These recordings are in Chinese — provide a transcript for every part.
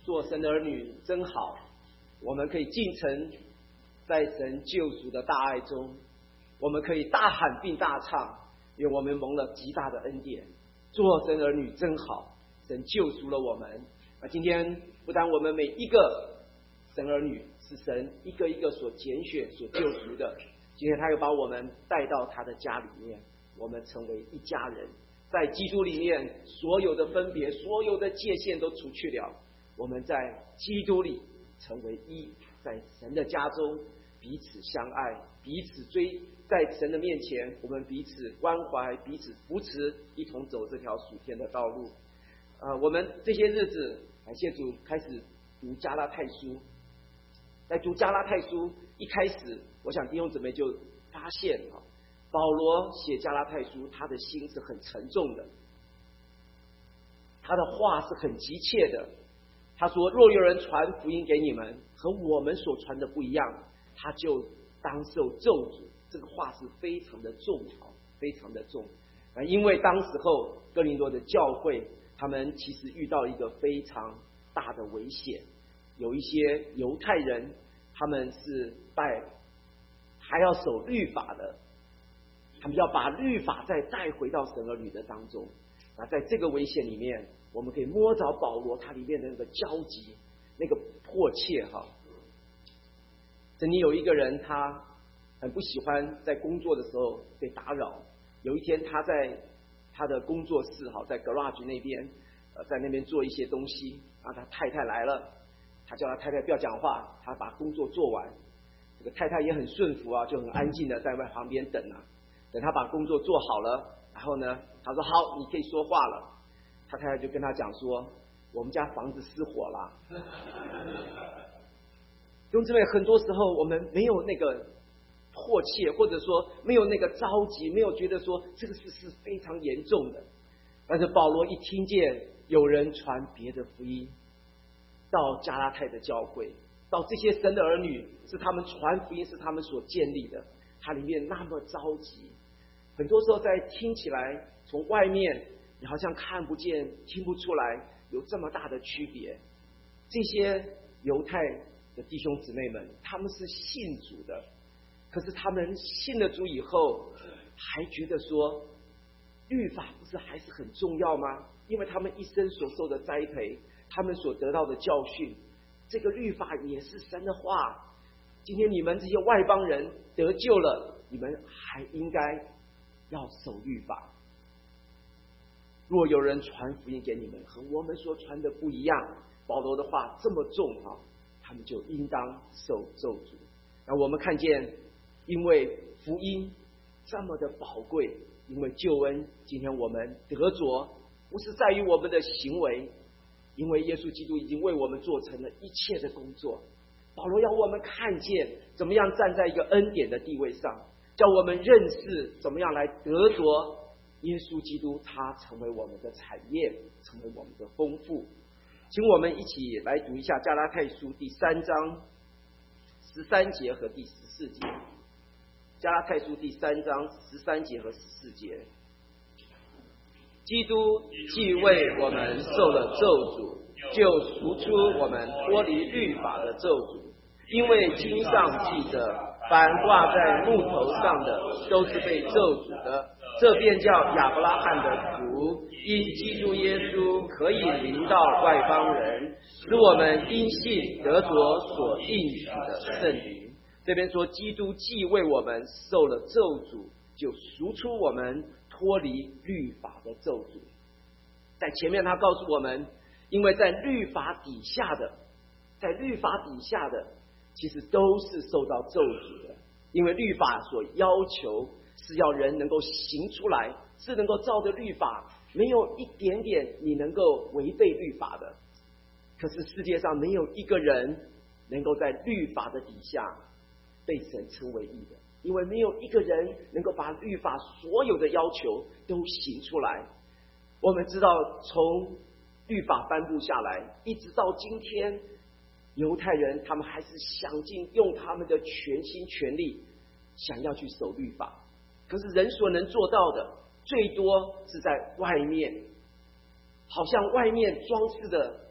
做神的儿女真好，我们可以进城，在神救赎的大爱中，我们可以大喊并大唱，因为我们蒙了极大的恩典。做神的儿女真好，神救赎了我们。今天不但我们每一个神儿女是神一个一个所拣选、所救赎的，今天他又把我们带到他的家里面，我们成为一家人。在基督里面，所有的分别、所有的界限都除去了。我们在基督里成为一，在神的家中彼此相爱，彼此追，在神的面前，我们彼此关怀，彼此扶持，一同走这条属天的道路。我们这些日子，感谢主，开始读加拉太书。在读加拉太书一开始，我想弟兄姊妹就发现保罗写加拉太书，他的心是很沉重的，他的话是很急切的。他说：若有人传福音给你们，和我们所传的不一样，他就当受咒诅。这个话是非常的重，非常的重。因为当时候哥林多的教会，他们其实遇到一个非常大的危险，有一些犹太人，他们是还要守律法的，他们要把律法再带回到神儿女的当中。在这个危险里面，我们可以摸着保罗他里面的那个焦急，那个迫切曾经有一个人，他很不喜欢在工作的时候被打扰。有一天他在他的工作室在 garage 那边在那边做一些东西，然后他太太来了，他叫他太太不要讲话，他把工作做完。这个太太也很顺服就很安静的在旁边等等他把工作做好了，然后呢他说好，你可以说话了。他太太就跟他讲说，我们家房子失火了。弟兄姊妹，很多时候我们没有那个迫切，或者说没有那个着急，没有觉得说这个事是非常严重的。但是保罗一听见有人传别的福音到加拉太的教会，到这些神的儿女，是他们传福音，是他们所建立的，他里面那么着急。很多时候在听起来，从外面你好像看不见、听不出来有这么大的区别。这些犹太的弟兄姊妹们，他们是信主的，可是他们信了主以后，还觉得说律法不是还是很重要吗？因为他们一生所受的栽培，他们所得到的教训，这个律法也是神的话。今天你们这些外邦人得救了，你们还应该要守律法。若有人传福音给你们，和我们所传的不一样，保罗的话这么重他们就应当受咒诅。那我们看见，因为福音这么的宝贵，因为救恩，今天我们得着，不是在于我们的行为，因为耶稣基督已经为我们做成了一切的工作。保罗要我们看见怎么样站在一个恩典的地位上，叫我们认识怎么样来得着耶稣基督，他成为我们的产业，成为我们的丰富。请我们一起来读一下加拉太书第3章13节和第14节。加拉太书第3章13节和14节。基督既为我们受了咒诅，就赎出我们脱离律法的咒诅。因为经上记着，凡挂在木头上的都是被咒诅的，这便叫亚伯拉罕的福因基督耶稣可以临到外邦人，使我们因信得着所应许的圣灵。这边说基督既为我们受了咒诅，就赎出我们脱离律法的咒诅。在前面他告诉我们，因为在律法底下的其实都是受到咒诅的，因为律法所要求是要人能够行出来，是能够照着律法，没有一点点你能够违背律法的。可是世界上没有一个人能够在律法的底下被神称为义的，因为没有一个人能够把律法所有的要求都行出来。我们知道从律法颁布下来一直到今天，犹太人他们还是想尽用他们的全心全力想要去守律法，可是人所能做到的最多是在外面，好像外面装饰的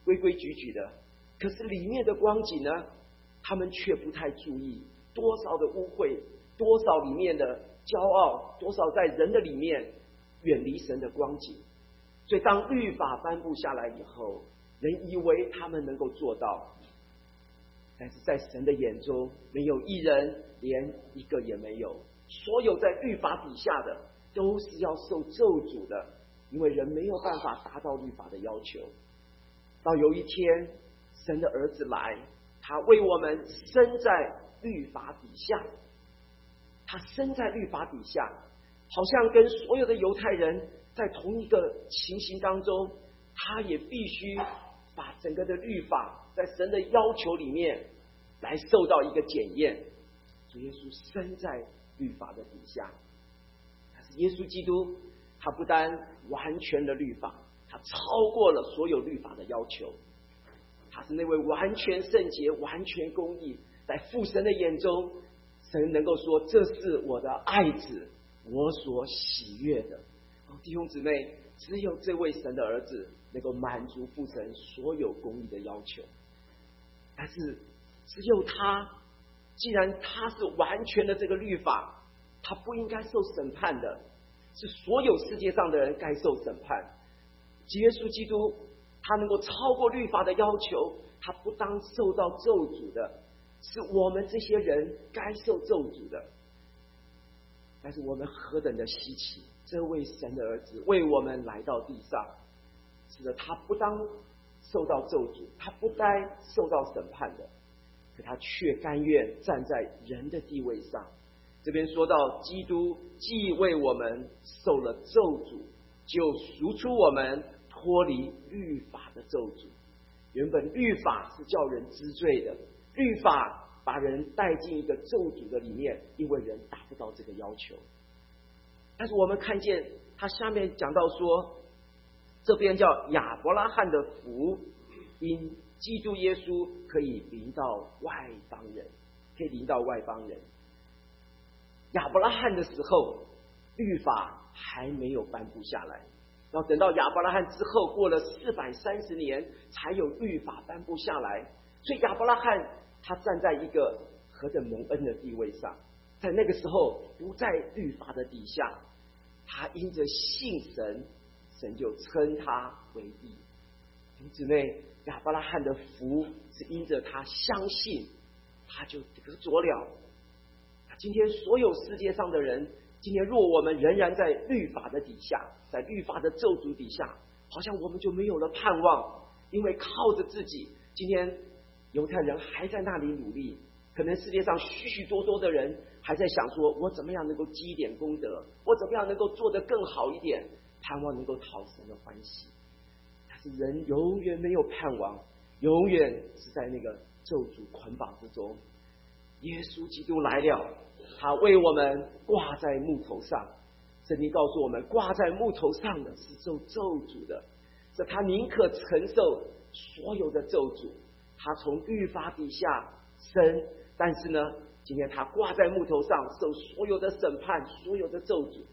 规规矩矩的，可是里面的光景呢，他们却不太注意，多少的污秽，多少里面的骄傲，多少在人的里面远离神的光景。所以当律法颁布下来以后，人以为他们能够做到，但是在神的眼中，没有一人，连一个也没有。所有在律法底下的，都是要受咒诅的，因为人没有办法达到律法的要求。到有一天，神的儿子来，他为我们生在律法底下，他生在律法底下，好像跟所有的犹太人在同一个情形当中，他也必须把整个的律法在神的要求里面来受到一个检验。主耶稣生在律法的底下，但是耶稣基督他不单完全的律法，他超过了所有律法的要求，他是那位完全圣洁、完全公义，在父神的眼中，神能够说这是我的爱子，我所喜悦的。弟兄姊妹，只有这位神的儿子能够满足父神所有公义的要求，但是只有他，既然他是完全的这个律法，他不应该受审判的，是所有世界上的人该受审判。耶稣基督他能够超过律法的要求，他不当受到咒诅的，是我们这些人该受咒诅的。但是我们何等的稀奇，这位神的儿子为我们来到地上，是的，他不当受到咒诅，他不该受到审判的，可他却甘愿站在人的地位上。这边说到基督既为我们受了咒诅，就赎出我们脱离律法的咒诅。原本律法是叫人知罪的，律法把人带进一个咒诅的里面，因为人达不到这个要求。但是我们看见他下面讲到说，这边叫亚伯拉罕的福，因基督耶稣可以临到外邦人，可以临到外邦人。亚伯拉罕的时候，律法还没有颁布下来，然后等到亚伯拉罕之后，过了430年，才有律法颁布下来。所以亚伯拉罕他站在一个何等蒙恩的地位上，在那个时候不在律法的底下，他因着信神，神就称他为义。弟兄姊妹，亚伯拉罕的福是因着他相信，他就得着了。今天所有世界上的人，今天若我们仍然在律法的底下，在律法的咒诅底下，好像我们就没有了盼望，因为靠着自己，今天犹太人还在那里努力，可能世界上许许多多的人还在想说，我怎么样能够积一点功德，我怎么样能够做得更好一点，盼望能够讨神的欢喜。但是人永远没有盼望，永远是在那个咒诅捆绑之中。耶稣基督来了，他为我们挂在木头上。圣经告诉我们，挂在木头上的是受咒诅的，是他宁可承受所有的咒诅，他从律法底下生，但是呢，今天他挂在木头上，受所有的审判，所有的咒诅。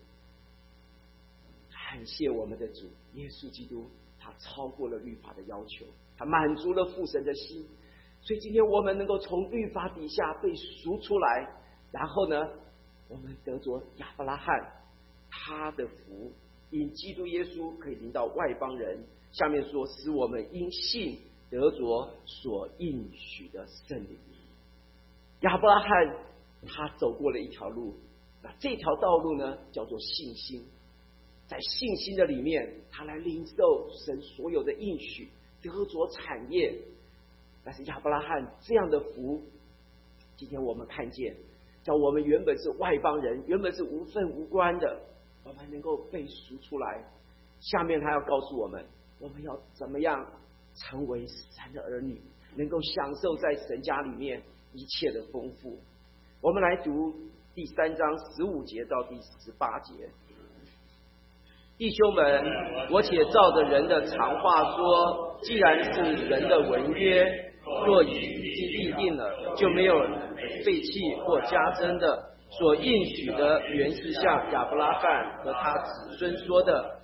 感谢我们的主耶稣基督，他超过了律法的要求，他满足了父神的心。所以今天我们能够从律法底下被赎出来，然后呢，我们得着亚伯拉罕他的福，因基督耶稣可以临到外邦人。下面说，使我们因信得着所应许的圣灵。亚伯拉罕他走过了一条路，那这条道路呢，叫做信心。在信心的里面，他来领受神所有的应许，得着产业。但是亚伯拉罕这样的福，今天我们看见，叫我们原本是外邦人，原本是无份无关的，我们能够被赎出来。下面他要告诉我们，我们要怎么样成为神的儿女，能够享受在神家里面一切的丰富。我们来读第3章15节到第18节。弟兄们，我且照着人的常话说，既然是人的文约，若已经立定了，就没有废弃或加增的。所应许的原是像亚伯拉罕和他子孙说的，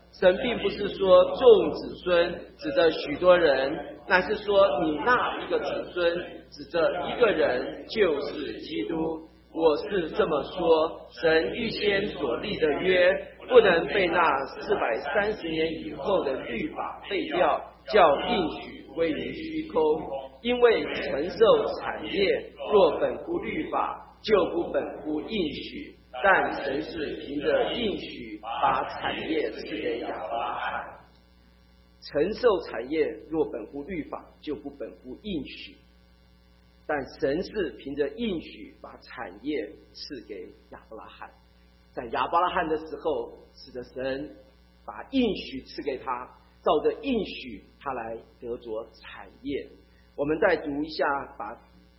神并不是说众子孙指着许多人，乃是说你那一个子孙指着一个人，就是基督。我是这么说，神预先所立的约，不能被那430年以后的律法废掉，叫应许归于虚空。因为承受产业若本乎律法，就不本乎应许，但神是凭着应许把产业赐给亚伯拉罕。承受产业若本乎律法，就不本乎应许，但神是凭着应许把产业赐给亚伯拉罕。在亚伯拉罕的时候，使得神把应许赐给他，照着应许他来得着产业。我们再读一下，把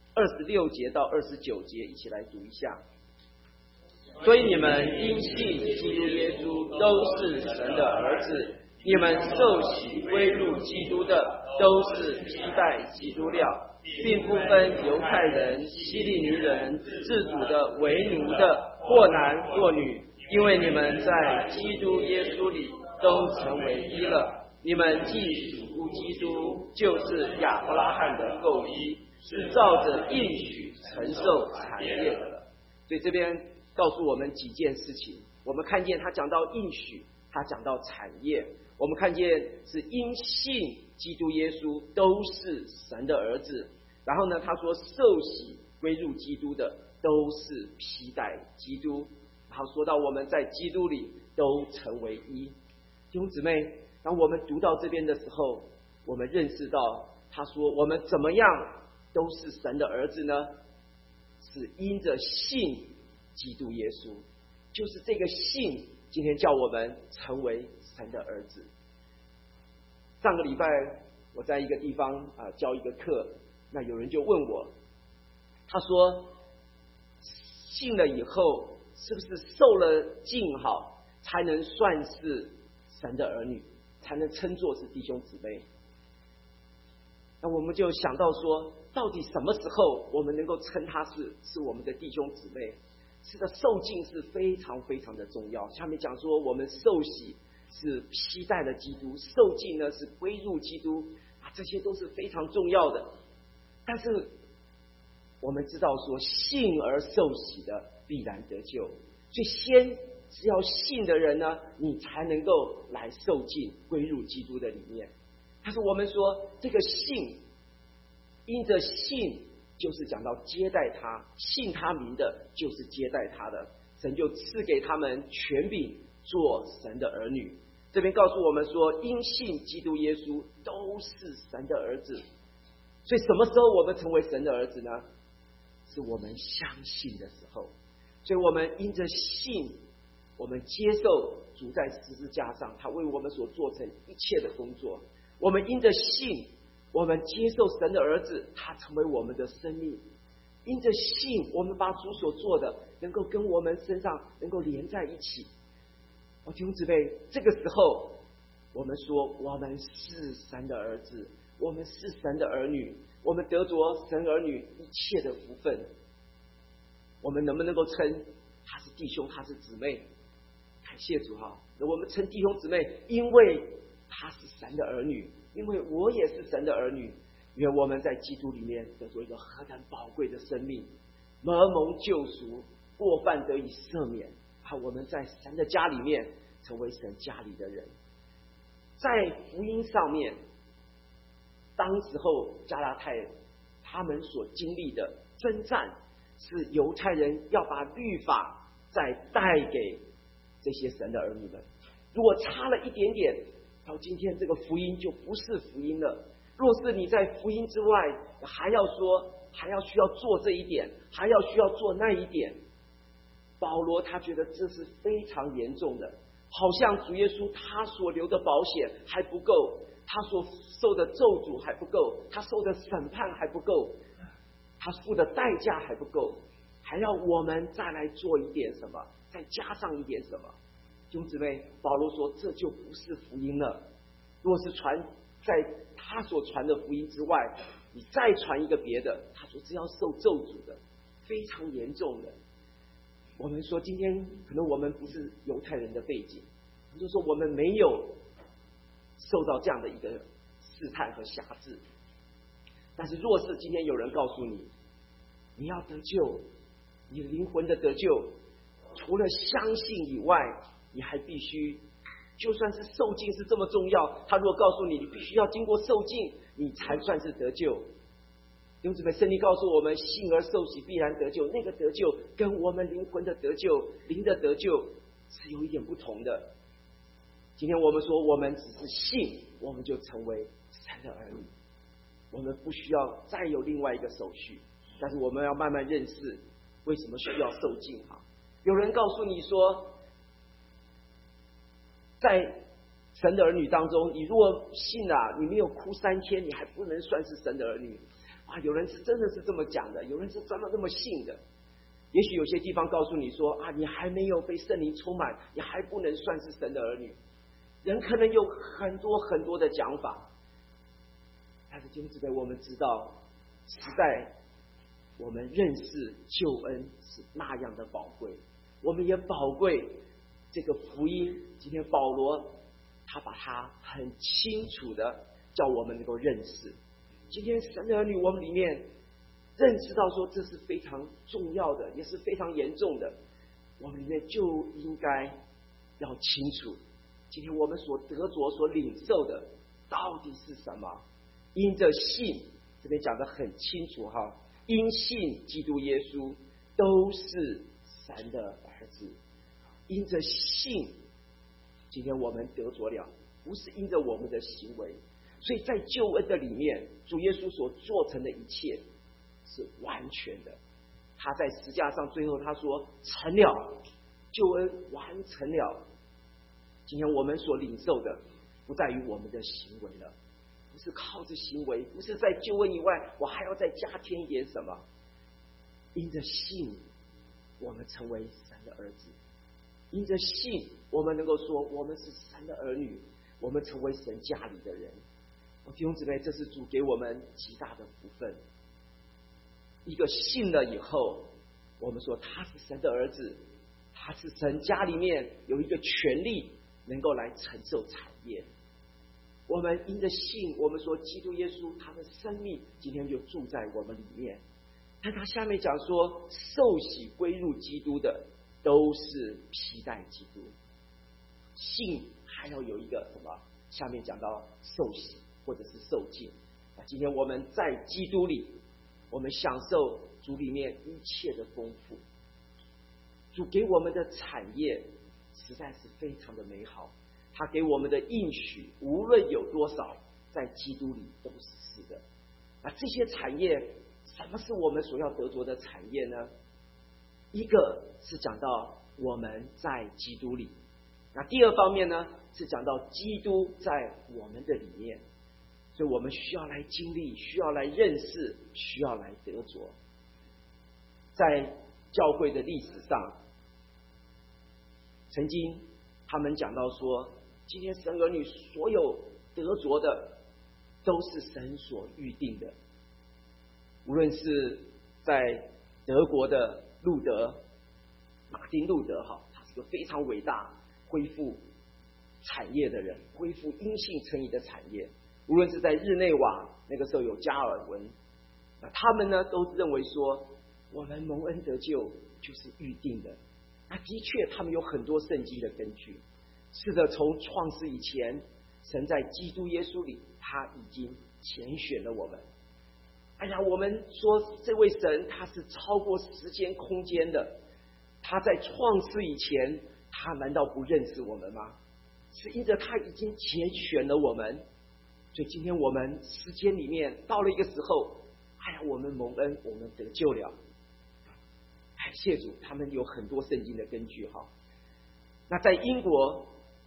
26节到29节一起来读一下。所以你们因信基督耶稣都是神的儿子，你们受洗归入基督的都是披戴基督了，并不分犹太人、希利尼人、自主的、为奴的，或男或女，因为你们在基督耶稣里都成为一了。你们既属乎基督，就是亚伯拉罕的后裔，是照着应许承受产业的了。所以这边告诉我们几件事情，我们看见他讲到应许，他讲到产业，我们看见是因信基督耶稣都是神的儿子。然后呢，他说受洗归入基督的都是披戴基督。然后说到我们在基督里都成为一。弟兄姊妹，当我们读到这边的时候，我们认识到他说我们怎么样都是神的儿子呢？是因着信基督耶稣，就是这个信今天叫我们成为神的儿子。上个礼拜我在一个地方教一个课，那有人就问我，他说信了以后是不是受了浸好才能算是神的儿女，才能称作是弟兄姊妹？那我们就想到说，到底什么时候我们能够称他是我们的弟兄姊妹？是的，受浸是非常非常的重要。下面讲说我们受洗是披戴了基督，受浸呢是归入基督这些都是非常重要的。但是我们知道说，信而受洗的必然得救，所以先只要信的人呢，你才能够来受浸归入基督的里面。但是我们说这个信，因着信就是讲到接待他，信他名的就是接待他的，神就赐给他们权柄做神的儿女。这边告诉我们说，因信基督耶稣都是神的儿子。所以什么时候我们成为神的儿子呢？是我们相信的时候。所以我们因着信，我们接受主在十字架上他为我们所做成一切的工作。我们因着信，我们接受神的儿子，他成为我们的生命。因着信，我们把主所做的能够跟我们身上能够连在一起。弟兄姊妹，这个时候我们说我们是神的儿子，我们是神的儿女，我们得着神儿女一切的福分。我们能不能够称他是弟兄，他是姊妹？感谢主哈！我们称弟兄姊妹，因为他是神的儿女，因为我也是神的儿女。愿我们在基督里面得着一个何等宝贵的生命，蒙救赎，过犯得以赦免。我们在神的家里面成为神家里的人。在福音上面，当时候加拉太他们所经历的征战，是犹太人要把律法再带给这些神的儿女们。如果差了一点点，到今天这个福音就不是福音了。若是你在福音之外还要说，还要需要做这一点，还要需要做那一点，保罗他觉得这是非常严重的，好像主耶稣他所留的保险还不够，他所受的咒诅还不够，他受的审判还不够，他付的代价还不够，还要我们再来做一点什么，再加上一点什么。弟兄姊妹，保罗说这就不是福音了。若是传在他所传的福音之外，你再传一个别的，他说只要受咒诅的，非常严重的。我们说今天可能我们不是犹太人的背景， 就说我们没有受到这样的一个试探和辖制。但是若是今天有人告诉你，你要得救，你灵魂的得救，除了相信以外，你还必须，就算是受尽是这么重要，他如果告诉你，你必须要经过受尽，你才算是得救。弟兄姊妹，圣经告诉我们，信而受洗必然得救。那个得救跟我们灵魂的得救、灵的得救是有一点不同的。今天我们说，我们只是信，我们就成为神的儿女，我们不需要再有另外一个手续。但是我们要慢慢认识为什么需要受尽啊？有人告诉你说，在神的儿女当中，你如果信啊，你没有哭3天，你还不能算是神的儿女啊！有人是真的是这么讲的，有人是真的这么信的。也许有些地方告诉你说啊，你还没有被圣灵充满，你还不能算是神的儿女。人可能有很多很多的讲法，但是弟兄姊妹，我们知道，实在我们认识救恩是那样的宝贵，我们也宝贵这个福音。今天保罗他把它很清楚的叫我们能够认识。今天神的儿女，我们里面认识到说这是非常重要的，也是非常严重的，我们里面就应该要清楚，今天我们所得着、所领受的到底是什么？因着信，这边讲得很清楚哈，因信基督耶稣都是神的儿子。因着信，今天我们得着了，不是因着我们的行为。所以在救恩的里面，主耶稣所做成的一切是完全的。他在十字架上最后他说成了，救恩完成了。今天我们所领受的不在于我们的行为了，不是靠着行为，不是在救恩以外我还要再加添一点什么。因着信，我们成为神的儿子；因着信，我们能够说我们是神的儿女，我们成为神家里的人。弟兄姊妹，这是主给我们极大的福分。一个信了以后，我们说他是神的儿子，他是神家里面有一个权利能够来承受产业。我们因着信，我们说基督耶稣他的生命今天就住在我们里面。但他下面讲说，受洗归入基督的都是披戴基督。信还要有一个什么？下面讲到受洗或者是受浸。今天我们在基督里，我们享受主里面一切的丰富。主给我们的产业实在是非常的美好，他给我们的应许无论有多少，在基督里都是是的。这些产业，什么是我们所要得着的产业呢？一个是讲到我们在基督里，第二方面呢是讲到基督在我们的里面，所以我们需要来经历，需要来认识，需要来得着。在教会的历史上，曾经他们讲到说，今天神儿女所有得着的都是神所预定的。无论是在德国的路德，马丁路德他是个非常伟大恢复产业的人，恢复因信称义的产业。无论是在日内瓦，那个时候有加尔文，他们呢都认为说，我们蒙恩得救就是预定的。的确他们有很多圣经的根据，是的，从创世以前，神在基督耶稣里他已经拣选了我们。我们说这位神他是超过时间空间的，他在创世以前，他难道不认识我们吗？是因着他已经拣选了我们，所以今天我们时间里面到了一个时候，我们蒙恩，我们得救了。感谢主，他们有很多圣经的根据。那在英国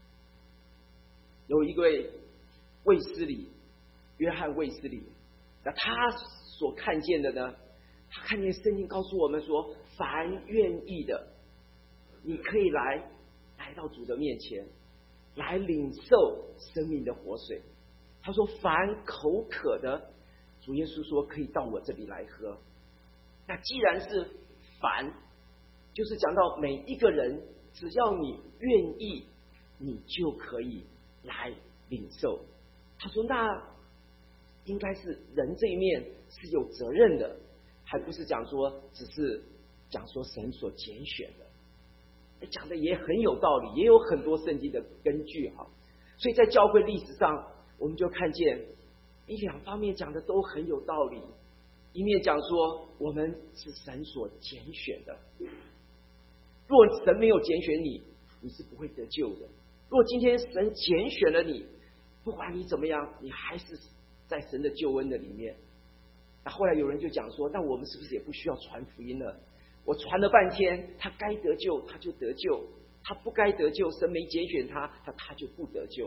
有一位卫斯理，约翰卫斯理，那他所看见的呢，他看见圣经告诉我们说，凡愿意的，你可以来到主的面前，来领受生命的活水。他说凡口渴的，主耶稣说可以到我这里来喝。那既然是凡，就是讲到每一个人，只要你愿意你就可以来领受。他说那应该是人这一面是有责任的，还不是讲说只是讲说神所拣选的，讲的也很有道理，也有很多圣经的根据哈。所以在教会历史上，我们就看见两方面讲的都很有道理。一面讲说我们是神所拣选的，若神没有拣选你，你是不会得救的。若今天神拣选了你，不管你怎么样，你还是在神的救恩的里面。那后来有人就讲说，那我们是不是也不需要传福音了？我传了半天，他该得救他就得救，他不该得救，神没拣选他就不得救。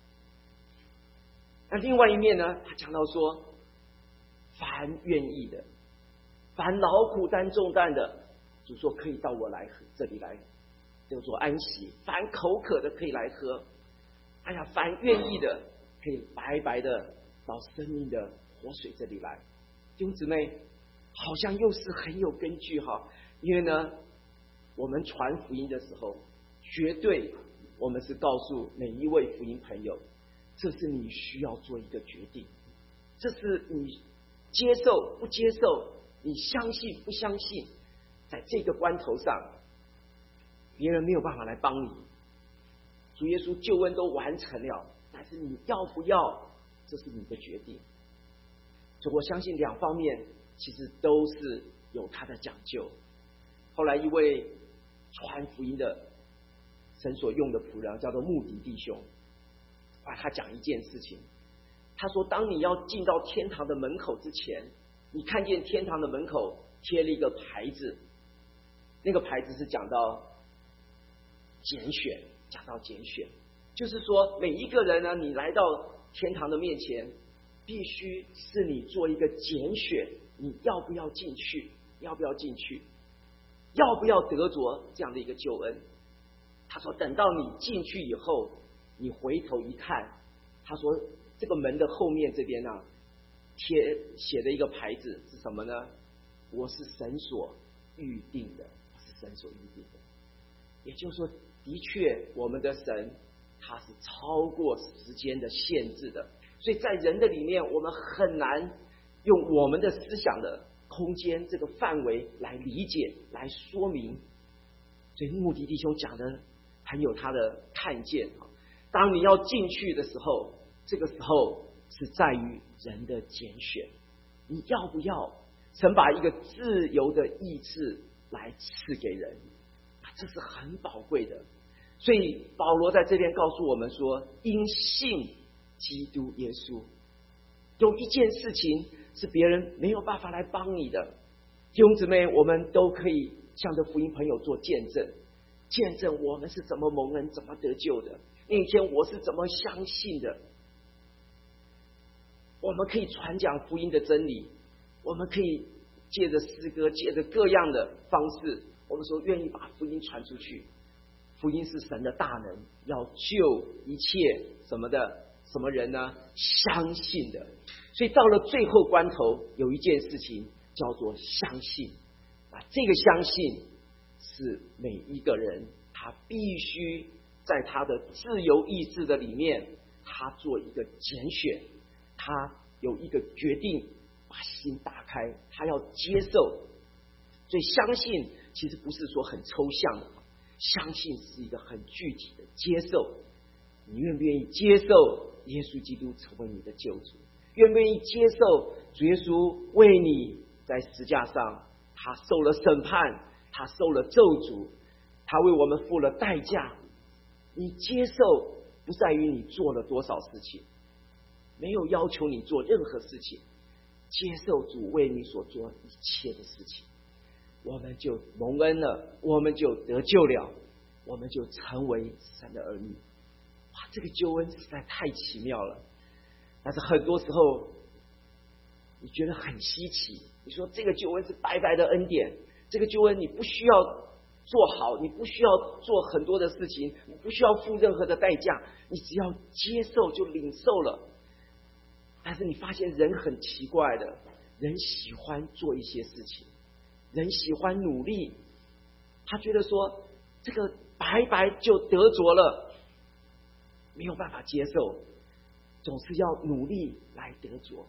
那另外一面呢，他讲到说，凡愿意的，凡劳苦担重担的，主说可以到我来这里来，就做安息。凡口渴的可以来喝。哎呀，凡愿意的可以白白的到生命的活水这里来。弟兄姊妹，好像又是很有根据哈。因为呢，我们传福音的时候，绝对我们是告诉每一位福音朋友，这是你需要做一个决定，这是你接受不接受，你相信不相信，在这个关头上，别人没有办法来帮你。主耶稣救恩都完成了，但是你要不要，这是你的决定。所以我相信两方面其实都是有他的讲究。后来一位传福音的神所用的仆人叫做穆迪弟兄，他讲一件事情，他说当你要进到天堂的门口之前，你看见天堂的门口贴了一个牌子，那个牌子是讲到拣选，就是说每一个人呢，你来到天堂的面前，必须是你做一个拣选，你要不要进去，要不要得着这样的一个救恩。他说等到你进去以后，你回头一看，他说这个门的后面这边啊，写的一个牌子是什么呢？我是神所预定的，也就是说，的确我们的神他是超过时间的限制的，所以在人的里面，我们很难用我们的思想的空间这个范围来理解来说明。所以穆迪弟兄讲的很有他的看见。当你要进去的时候，这个时候是在于人的拣选，你要不要？神把一个自由的意志来赐给人，这是很宝贵的。所以保罗在这边告诉我们说，因信基督耶稣。有一件事情是别人没有办法来帮你的，弟兄姊妹，我们都可以向着福音朋友做见证我们是怎么蒙恩怎么得救的，那一天我是怎么相信的。我们可以传讲福音的真理，我们可以借着诗歌，借着各样的方式，我们说愿意把福音传出去。福音是神的大能，要救一切什么人呢？相信的。所以到了最后关头，有一件事情叫做相信。这个相信是每一个人他必须在他的自由意志的里面，他做一个拣选，他有一个决定，把心打开，他要接受。所以相信其实不是说很抽象的，相信是一个很具体的接受。你愿不愿意接受耶稣基督成为你的救主？愿不愿意接受主耶稣为你在十字架上，他受了审判，他受了咒诅，他为我们付了代价。你接受不在于你做了多少事情，没有要求你做任何事情，接受主为你所做一切的事情，我们就蒙恩了，我们就得救了，我们就成为神的儿女。哇，这个救恩实在太奇妙了。但是很多时候你觉得很稀奇，你说这个救恩是白白的恩典，这个救恩你不需要做好，你不需要做很多的事情，你不需要付任何的代价，你只要接受就领受了。但是你发现人很奇怪的，人喜欢做一些事情，人喜欢努力，他觉得说这个白白就得着了， 没有办法接受，总是要努力来得着。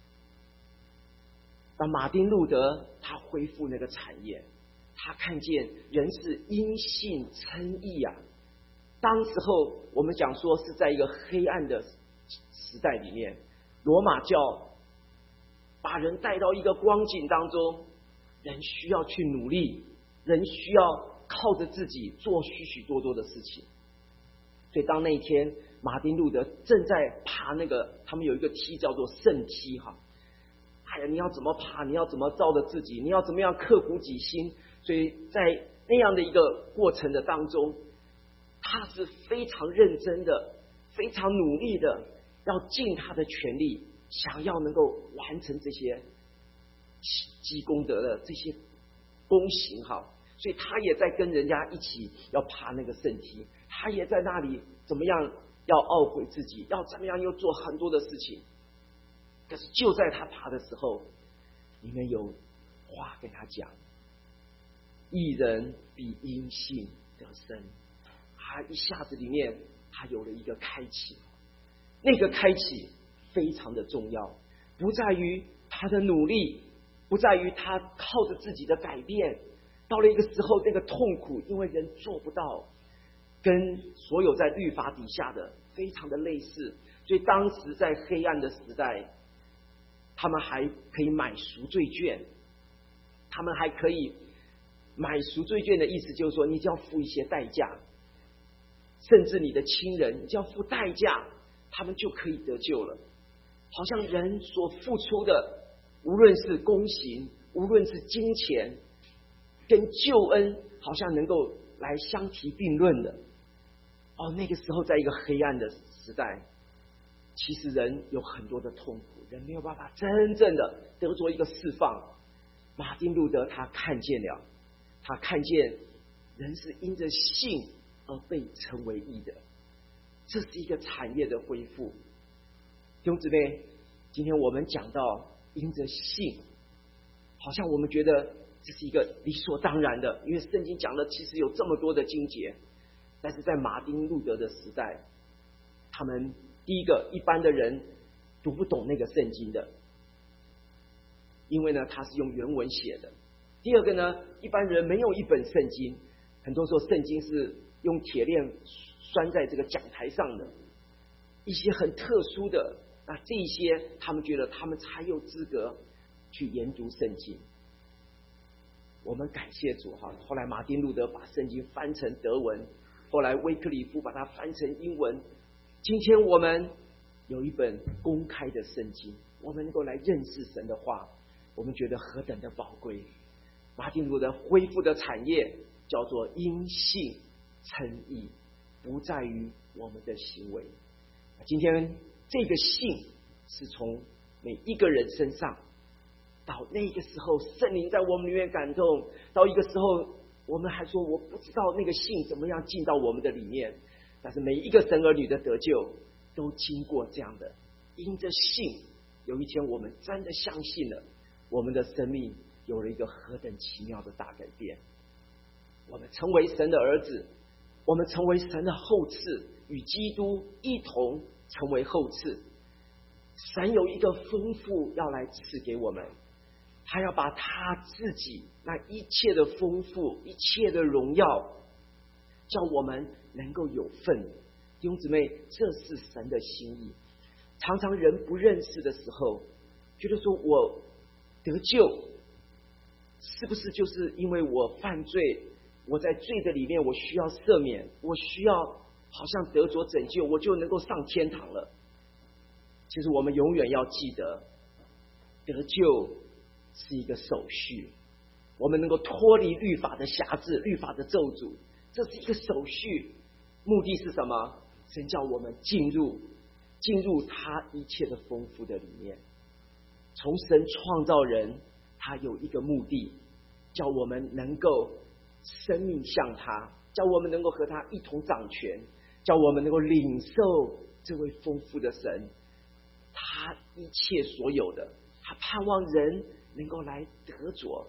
当马丁路德他恢复那个产业，他看见人是因信称义啊。当时候我们讲说是在一个黑暗的时代里面，罗马教把人带到一个光景当中，人需要去努力，人需要靠着自己做许许多多的事情。所以当那一天马丁路德正在爬那个，他们有一个梯叫做圣梯哈，哎呀，你要怎么爬，你要怎么照着自己，你要怎么样刻苦己心。所以在那样的一个过程的当中，他是非常认真的，非常努力的，要尽他的全力，想要能够完成这些积功德的这些功行哈。所以他也在跟人家一起要爬那个圣梯，他也在那里怎么样要懊悔自己，要怎么样又做很多的事情。可是就在他爬的时候，里面有话跟他讲，义人必因信得生。他一下子里面他有了一个开启，那个开启非常的重要，不在于他的努力，不在于他靠着自己的改变，到了一个时候那个痛苦，因为人做不到，跟所有在律法底下的非常的类似。所以当时在黑暗的时代，他们还可以买赎罪券，他们还可以买赎罪券的意思就是说，你就要付一些代价，甚至你的亲人你就要付代价，他们就可以得救了。好像人所付出的，无论是功行，无论是金钱，跟救恩好像能够来相提并论的。那个时候在一个黑暗的时代，其实人有很多的痛苦，人没有办法真正的得着一个释放。马丁路德他看见了，他看见人是因着信而被成为义的，这是一个产业的恢复。弟兄姊妹，今天我们讲到因着信，好像我们觉得这是一个理所当然的，因为圣经讲的其实有这么多的经节。但是在马丁路德的时代，他们第一个，一般的人读不懂那个圣经的，因为呢他是用原文写的。第二个呢，一般人没有一本圣经，很多时候圣经是用铁链拴在这个讲台上的，一些很特殊的，那这一些他们觉得他们才有资格去研读圣经。我们感谢主哈，后来马丁路德把圣经翻成德文，后来威克里夫把它翻成英文，今天我们有一本公开的圣经，我们能够来认识神的话，我们觉得何等的宝贵。马丁路德恢复的产业叫做因信称义，不在于我们的行为。今天这个信是从每一个人身上，到那个时候圣灵在我们里面感动，到一个时候我们还说我不知道那个信怎么样进到我们的里面，但是每一个神儿女的得救都经过这样的，因着信，有一天我们真的相信了，我们的生命有了一个何等奇妙的大改变。我们成为神的儿子，我们成为神的后嗣，与基督一同成为后嗣。神有一个丰富要来赐给我们，他要把他自己那一切的丰富，一切的荣耀，叫我们能够有份。弟兄姊妹，这是神的心意。常常人不认识的时候，觉得说我得救是不是就是因为我犯罪，我在罪的里面我需要赦免，我需要好像得着拯救，我就能够上天堂了。其实我们永远要记得，得救是一个手续，我们能够脱离律法的辖制，律法的咒诅，这是一个手续。目的是什么？神叫我们进入他一切的丰富的里面。从神创造人，他有一个目的，叫我们能够生命像他，叫我们能够和他一同掌权，叫我们能够领受这位丰富的神，他一切所有的，他盼望人能够来得着。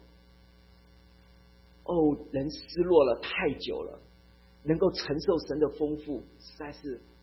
人失落了太久了，能够承受神的丰富实在是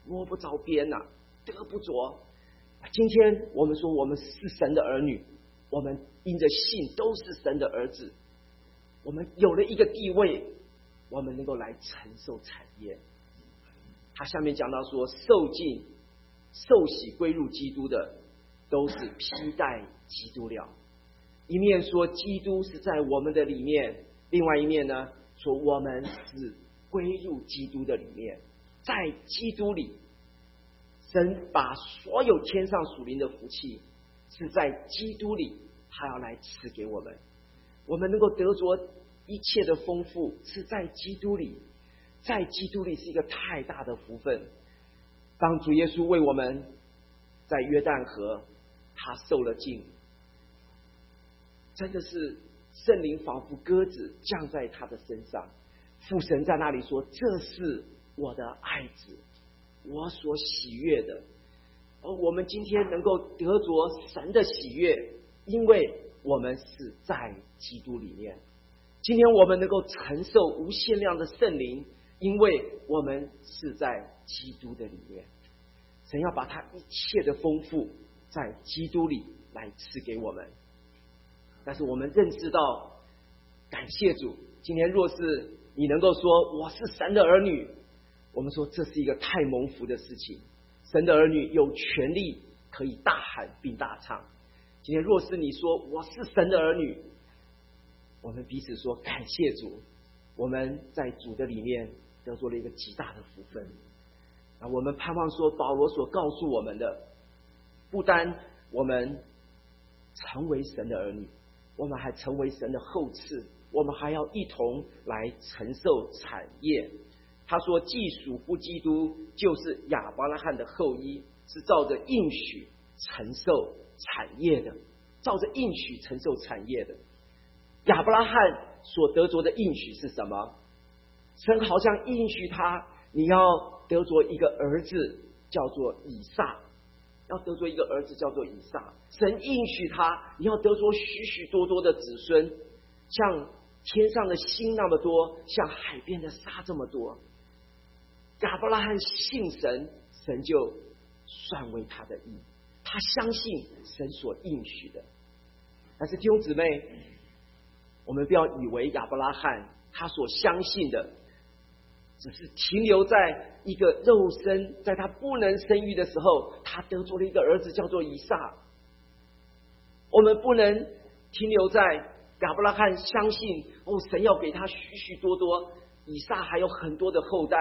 摸不着边呐，得不着。今天我们说我们是神的儿女，我们因着信都是神的儿子，我们有了一个地位，我们能够来承受产业。他下面讲到说，受尽受洗归入基督的，都是披戴基督了。一面说基督是在我们的里面，另外一面呢，说我们是归入基督的里面，在基督里，神把所有天上属灵的福气是在基督里，他要来赐给我们。我们能够得着一切的丰富，是在基督里，在基督里是一个太大的福分。当主耶稣为我们在约旦河，他受了浸，真的是圣灵仿佛鸽子降在他的身上，父神在那里说，这是我的爱子，我所喜悦的。而我们今天能够得着神的喜悦，因为我们是在基督里面。今天我们能够承受无限量的圣灵，因为我们是在基督的里面。神要把他一切的丰富在基督里来赐给我们。但是我们认识到，感谢主，今天若是你能够说我是神的儿女，我们说这是一个太蒙福的事情。神的儿女有权利可以大喊并大唱。今天若是你说我是神的儿女，我们彼此说感谢主，我们在主的里面得着了一个极大的福分。我们盼望说，保罗所告诉我们的，不单我们成为神的儿女，我们还成为神的后嗣，我们还要一同来承受产业。他说，既属乎基督，就是亚伯拉罕的后裔，是照着应许承受产业的，照着应许承受产业的。亚伯拉罕所得着的应许是什么？神好像应许他，你要得着一个儿子，叫做以撒，要得着一个儿子叫做以撒。神应许他，你要得着许许多多的子孙，像天上的星那么多，像海边的沙这么多。亚伯拉罕信神，神就算为他的义，他相信神所应许的。但是弟兄姊妹，我们不要以为亚伯拉罕他所相信的只是停留在一个肉身，在他不能生育的时候，他得着了一个儿子叫做以撒。我们不能停留在亚伯拉罕相信神要给他许许多多，以撒还有很多的后代。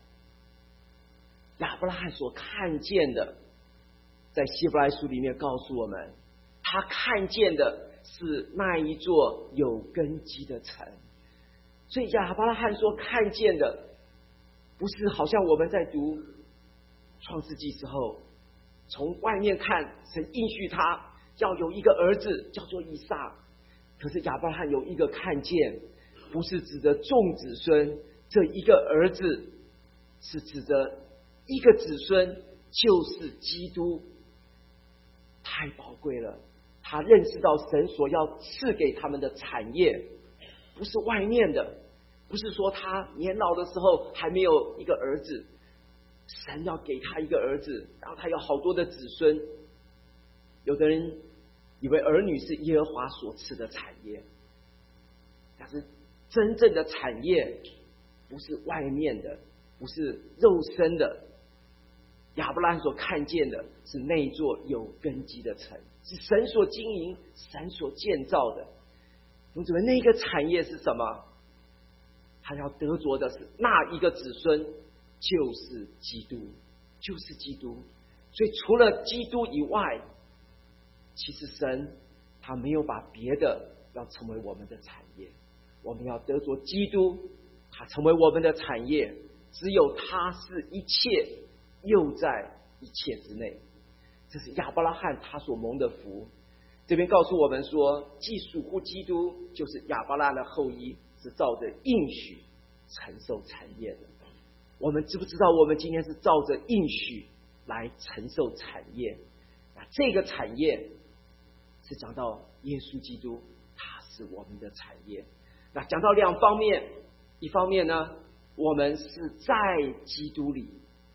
亚伯拉罕所看见的，在希伯来书里面告诉我们，他看见的是那一座有根基的城。所以亚伯拉罕所看见的，不是好像我们在读创世纪时候，从外面看神应许他要有一个儿子叫做以撒，可是亚伯拉罕有一个看见，不是指着众子孙，这一个儿子是指着一个子孙，就是基督。太宝贵了，他认识到神所要赐给他们的产业不是外面的，不是说他年老的时候还没有一个儿子，神要给他一个儿子，然后他有好多的子孙。有的人以为儿女是耶和华所赐的产业，但是真正的产业不是外面的，不是肉身的。亚伯拉罕所看见的是那座有根基的城，是神所经营、神所建造的。同志们，那个产业是什么？他要得着的是那一个子孙，就是基督，就是基督。所以除了基督以外，其实神他没有把别的要成为我们的产业。我们要得着基督，他成为我们的产业，只有他是一切，又在一切之内。这是亚伯拉罕他所蒙的福。这边告诉我们说，既属乎基督，就是亚伯拉罕的后裔，是照着应许承受产业的。我们知不知道我们今天是照着应许来承受产业？那这个产业是讲到耶稣基督，他是我们的产业。那讲到两方面，一方面呢，我们是在基督里，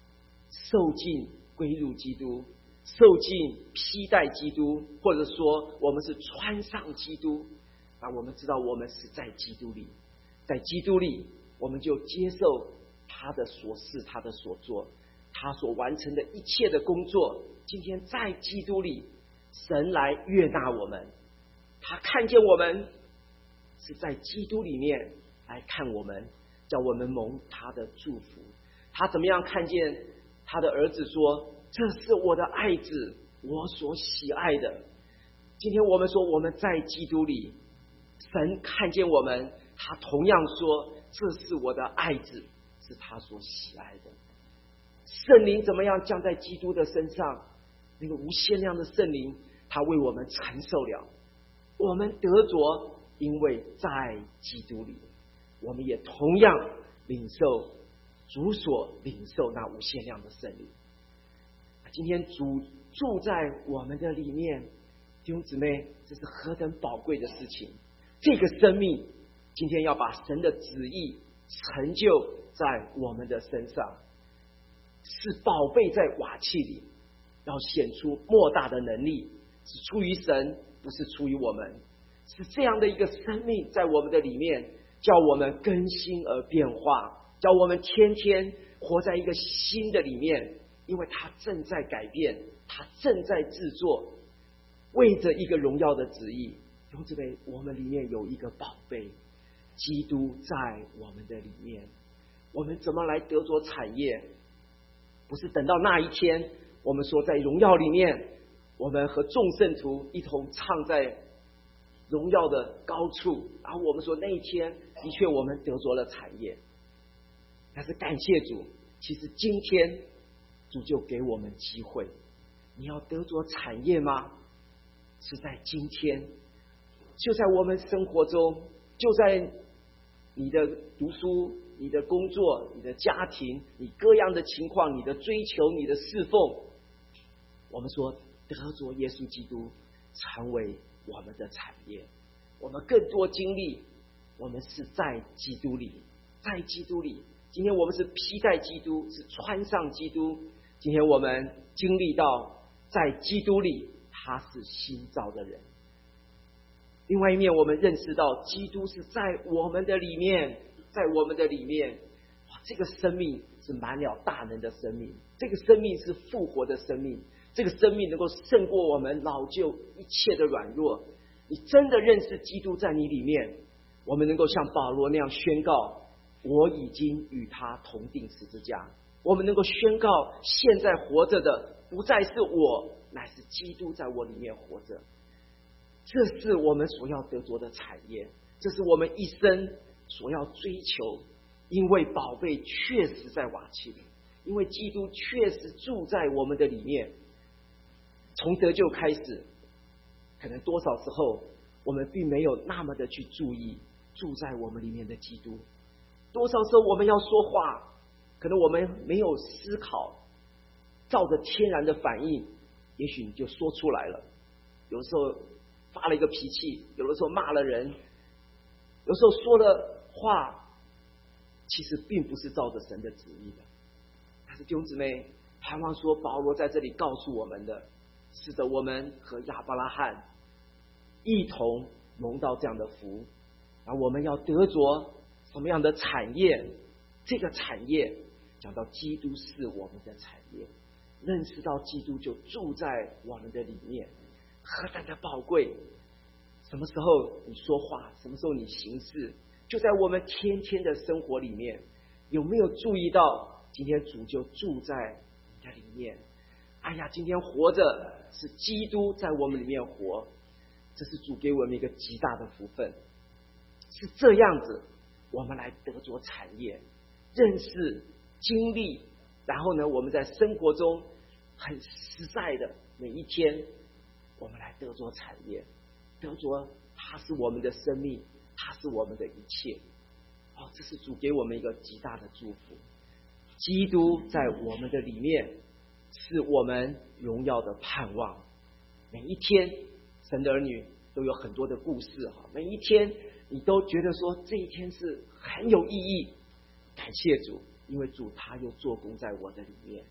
受尽归入基督，受尽披戴基督，或者说我们是穿上基督。那我们知道我们是在基督里，在基督里我们就接受他的所事，他的所做，他所完成的一切的工作。今天在基督里，神来悦纳我们，他看见我们是在基督里面来看我们，叫我们蒙他的祝福。他怎么样看见他的儿子说，这是我的爱子，我所喜爱的。今天我们说我们在基督里，神看见我们，他同样说，这是我的爱子，是他所喜爱的。圣灵怎么样降在基督的身上？那个无限量的圣灵，他为我们承受了，我们得着，因为在基督里，我们也同样领受主所领受那无限量的圣灵。今天主住在我们的里面，弟兄姊妹，这是何等宝贵的事情！这个生命今天要把神的旨意成就在我们的身上，是宝贝在瓦器里，要显出莫大的能力，是出于神，不是出于我们。是这样的一个生命在我们的里面，叫我们更新而变化，叫我们天天活在一个新的里面，因为他正在改变，他正在制作，为着一个荣耀的旨意。弟兄姊妹，我们里面有一个宝贝，基督在我们的里面。我们怎么来得着产业？不是等到那一天，我们说在荣耀里面，我们和众圣徒一同唱在荣耀的高处，然后我们说那一天的确我们得着了产业。但是感谢主，其实今天主就给我们机会。你要得着产业吗？是在今天，就在我们生活中，就在你的读书、你的工作、你的家庭、你各样的情况、你的追求、你的侍奉，我们说得着耶稣基督成为我们的产业。我们更多经历，我们是在基督里，在基督里。今天我们是披戴基督，是穿上基督。今天我们经历到在基督里，他是新造的人。另外一面，我们认识到基督是在我们的里面，在我们的里面，这个生命是满了大能的生命，这个生命是复活的生命，这个生命能够胜过我们老旧一切的软弱。你真的认识基督在你里面，我们能够像保罗那样宣告，我已经与他同定十字架。我们能够宣告，现在活着的不再是我，乃是基督在我里面活着。这是我们所要得着的产业，这是我们一生所要追求。因为宝贝确实在瓦器里，因为基督确实住在我们的里面。从得救开始，可能多少时候我们并没有那么的去注意住在我们里面的基督。多少时候我们要说话，可能我们没有思考，照着天然的反应，也许你就说出来了。有时候发了一个脾气，有的时候骂了人，有时候说的话其实并不是照着神的旨意的。但是弟兄姊妹，盼望说保罗在这里告诉我们的，是的，我们和亚伯拉罕一同蒙到这样的福，然后我们要得着什么样的产业？这个产业讲到基督是我们的产业，认识到基督就住在我们的里面，何等的宝贵！什么时候你说话，什么时候你行事，就在我们天天的生活里面，有没有注意到今天主就住在你的里面？哎呀，今天活着是基督在我们里面活，这是主给我们一个极大的福分。是这样子，我们来得着产业，认识、经历，然后呢，我们在生活中很实在的每一天，我们来得着产业，得着它是我们的生命，它是我们的一切。这是主给我们一个极大的祝福。基督在我们的里面，是我们荣耀的盼望。每一天，神的儿女都有很多的故事哈，每一天你都觉得说这一天是很有意义。感谢主，因为主他又做工在我的里面。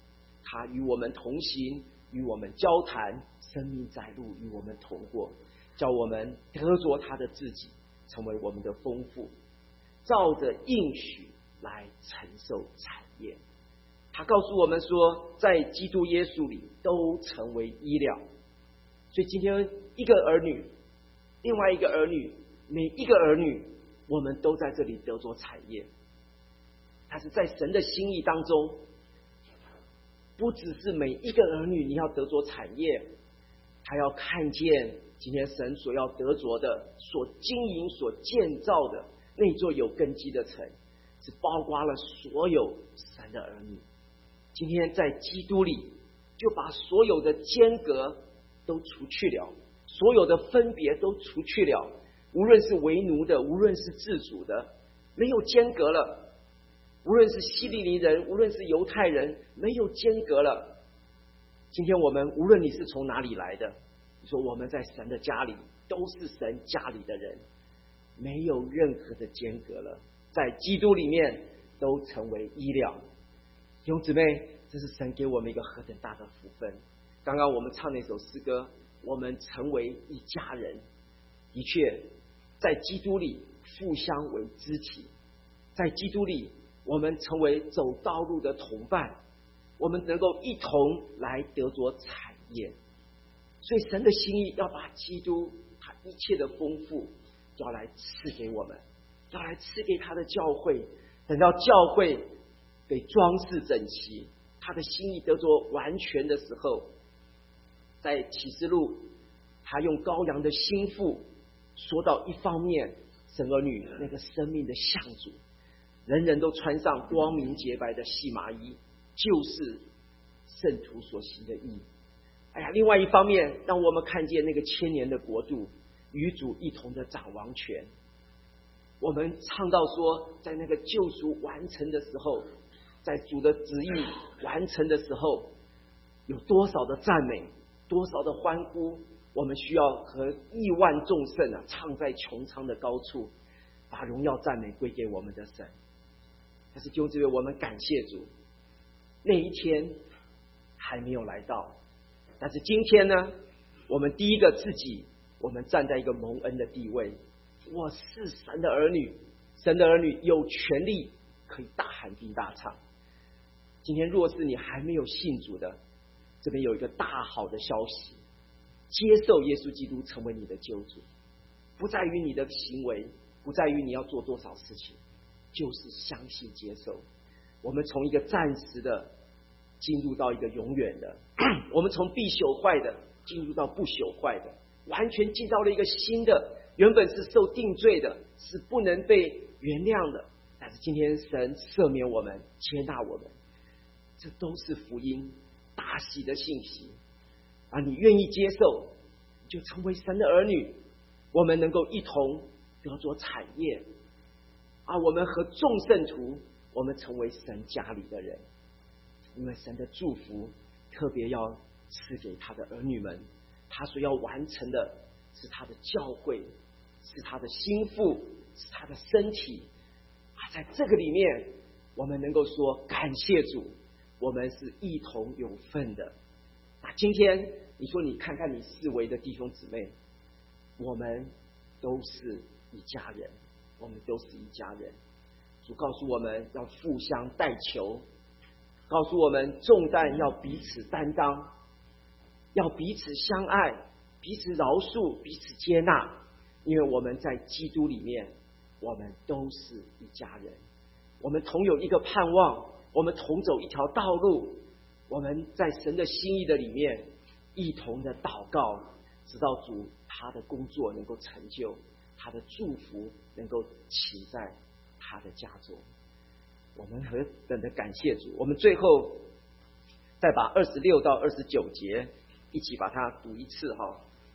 他与我们同行，与我们交谈，生命在路与我们同过，叫我们得着他的自己，成为我们的丰富，照着应许来承受产业。他告诉我们说，在基督耶稣里都成为医疗。所以今天一个儿女，另外一个儿女，每一个儿女，我们都在这里得着产业。他是在神的心意当中，不只是每一个儿女你要得着产业，他要看见今天神所要得着的、所经营、所建造的那座有根基的城，是包括了所有神的儿女。今天在基督里，就把所有的间隔都除去了，所有的分别都除去了，无论是为奴的，无论是自主的，没有间隔了。无论是希利尼人，无论是犹太人，没有间隔了。今天我们无论你是从哪里来的，你说我们在神的家里都是神家里的人，没有任何的间隔了，在基督里面都成为医疗。弟兄姊妹，这是神给我们一个何等大的福分。刚刚我们唱那首诗歌，我们成为一家人，的确在基督里互相为肢体，在基督里我们成为走道路的同伴，我们能够一同来得着产业。所以神的心意要把基督他一切的丰富要来赐给我们，要来赐给他的教会。等到教会被装饰整齐，他的心意得着完全的时候，在启示录他用羔羊的心腹说到一方面，神儿女那个生命的像主，人人都穿上光明洁白的细麻衣，就是圣徒所行的义。另外一方面，让我们看见那个千年的国度与主一同的掌王权。我们唱到说，在那个救赎完成的时候，在主的旨意完成的时候，有多少的赞美，多少的欢呼，我们需要和亿万众圣唱在穹苍的高处，把荣耀赞美归给我们的神。但是弟兄姊妹，我们感谢主，那一天还没有来到。但是今天呢，我们第一个自己，我们站在一个蒙恩的地位，我是神的儿女，神的儿女有权利可以大喊并大唱。今天若是你还没有信主的，这边有一个大好的消息，接受耶稣基督成为你的救主，不在于你的行为，不在于你要做多少事情，就是相信接受。我们从一个暂时的进入到一个永远的，我们从必朽坏的进入到不朽坏的，完全进到了一个新的，原本是受定罪的，是不能被原谅的，但是今天神赦免我们，接纳我们，这都是福音大喜的信息。你愿意接受，就成为神的儿女，我们能够一同得着产业。我们和众圣徒，我们成为神家里的人，因为神的祝福特别要赐给他的儿女们，他所要完成的是他的教会，是他的心腹，是他的身体。在这个里面，我们能够说感谢主，我们是一同有份的。今天你说你看看你四围的弟兄姊妹，我们都是一家人，我们都是一家人。主告诉我们要互相代求，告诉我们重担要彼此担当，要彼此相爱，彼此饶恕，彼此接纳，因为我们在基督里面，我们都是一家人，我们同有一个盼望，我们同走一条道路，我们在神的心意的里面一同的祷告，直到主他的工作能够成就，他的祝福能够起在他的家中。我们何等的感谢主！我们最后再把26到29节一起把它读一次哈。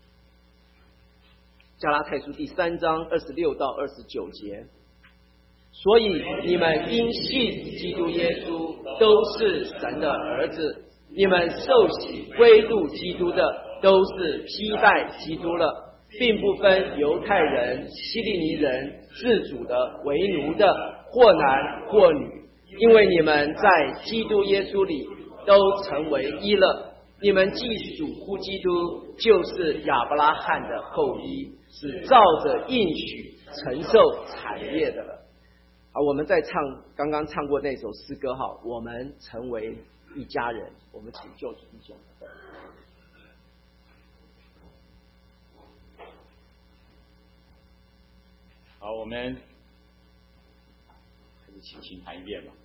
加拉太书第3章26到29节，所以你们因信基督耶稣都是神的儿子，你们受洗归入基督的都是披戴基督了，并不分犹太人、希利尼人、自主的、为奴的，或男或女，因为你们在基督耶稣里都成为一了。你们既属乎基督，就是亚伯拉罕的后裔，是照着应许承受产业的了。好，我们在刚刚唱过那首诗歌哈，我们成为一家人，我们请救主弟兄。 好，我们还是请弹一遍吧。